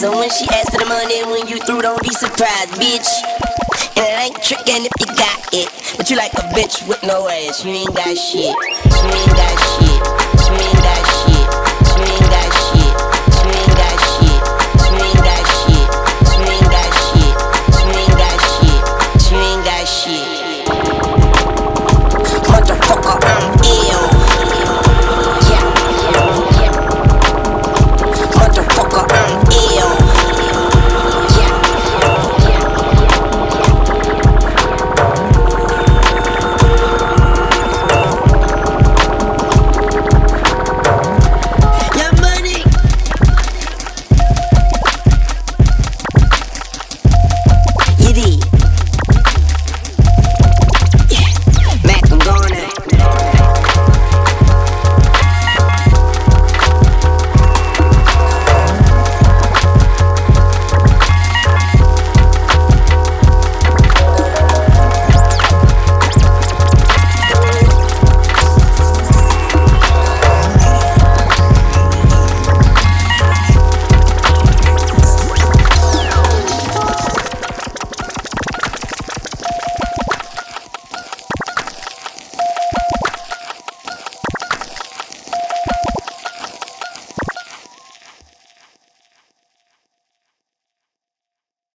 So when she asks for the money, when you through, don't be surprised, bitch. And it ain't trickin' if you got it, but you like a bitch with no ass. You ain't got shit. You ain't got shit. You ain't